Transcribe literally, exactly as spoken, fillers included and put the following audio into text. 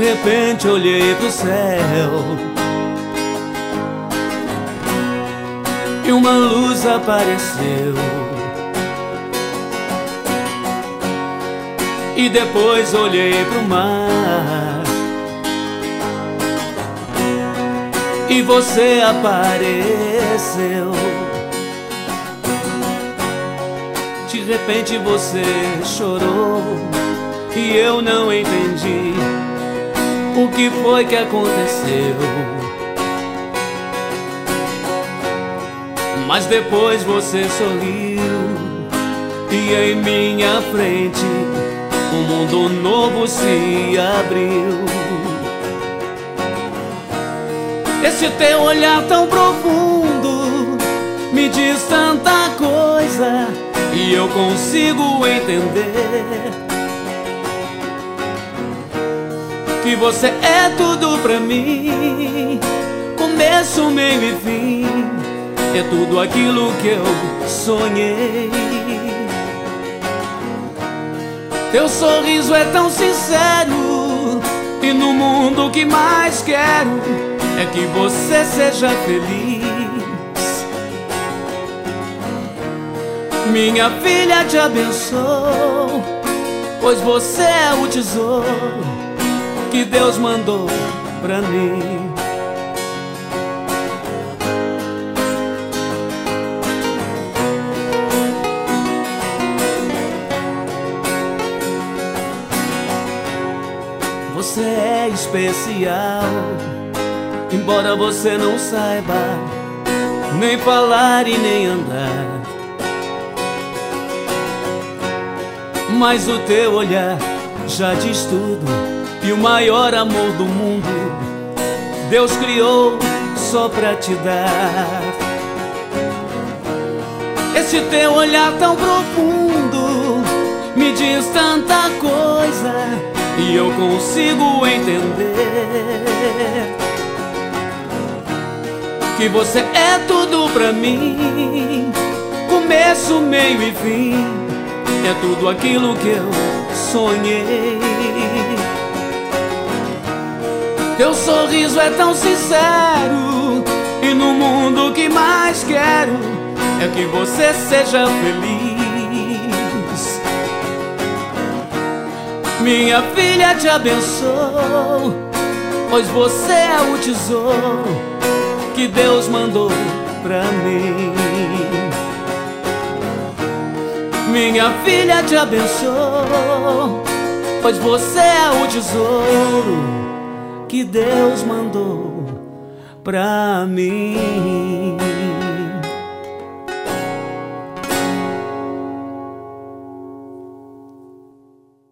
repente olhei pro céu e uma luz apareceu. E depois olhei pro mar e você apareceu. De repente você chorou e eu não entendi o que foi que aconteceu. Mas depois você sorriu e em minha frente um mundo novo se abriu. Esse teu olhar tão profundo me diz tanta coisa e eu consigo entender que você é tudo pra mim, começo, meio e fim, é tudo aquilo que eu sonhei. Teu sorriso é tão sincero e no mundo o que mais quero é que você seja feliz. Minha filha, te abençoo, pois você é o tesouro que Deus mandou pra mim. Você é especial, embora você não saiba nem falar e nem andar. Mas o teu olhar já diz tudo, e o maior amor do mundo Deus criou só pra te dar. Esse teu olhar tão profundo me diz tanta coisa e eu consigo entender que você é tudo pra mim, começo, meio e fim, é tudo aquilo que eu sonhei. Teu sorriso é tão sincero e no mundo o que mais quero é que você seja feliz. Minha filha, te abençoo, pois você é o tesouro que Deus mandou pra mim. Minha filha, te abençoo, pois você é o tesouro que Deus mandou pra mim.